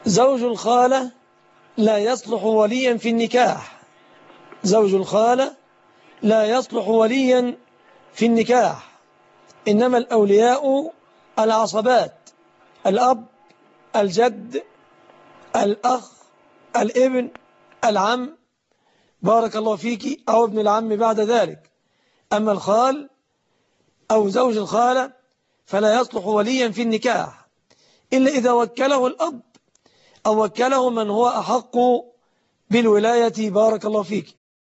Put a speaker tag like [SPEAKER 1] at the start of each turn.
[SPEAKER 1] زوج الخالة لا يصلح وليا في النكاح. زوج الخالة لا يصلح وليا في النكاح، إنما الأولياء العصبات: الأب، الجد، الأخ، الابن، العم، بارك الله فيك، أو ابن العم بعد ذلك. أما الخال أو زوج الخالة فلا يصلح وليا في النكاح إلا إذا وكله الأب أو وكله من هو أحق بالولاية، بارك الله فيك.